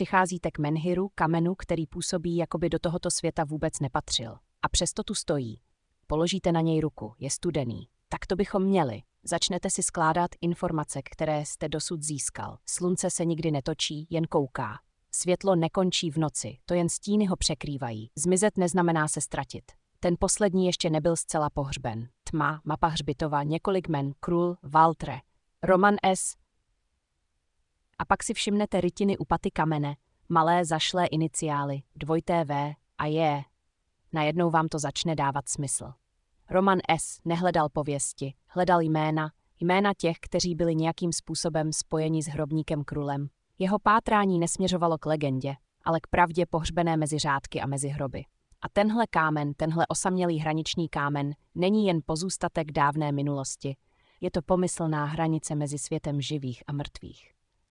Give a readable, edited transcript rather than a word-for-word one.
přicházíte k menhiru, kamenu, který působí, jako by do tohoto světa vůbec nepatřil. A přesto tu stojí. Položíte na něj ruku, je studený. Tak to bychom měli. Začnete si skládat informace, které jste dosud získal. Slunce se nikdy netočí, jen kouká. Světlo nekončí v noci, to jen stíny ho překrývají. Zmizet neznamená se ztratit. Ten poslední ještě nebyl zcela pohřben. Tma, mapa hřbitova, několik men, Krul, Valtre, Roman S. A pak si všimnete rytiny u paty kamene, malé zašlé iniciály, dvojité V a J. Najednou vám to začne dávat smysl. Roman S. nehledal pověsti, hledal jména těch, kteří byli nějakým způsobem spojeni s hrobníkem Krulem. Jeho pátrání nesměřovalo k legendě, ale k pravdě pohřbené mezi řádky a mezi hroby. A tenhle kámen, tenhle osamělý hraniční kámen, není jen pozůstatek dávné minulosti, je to pomyslná hranice mezi světem živých a mrtvých.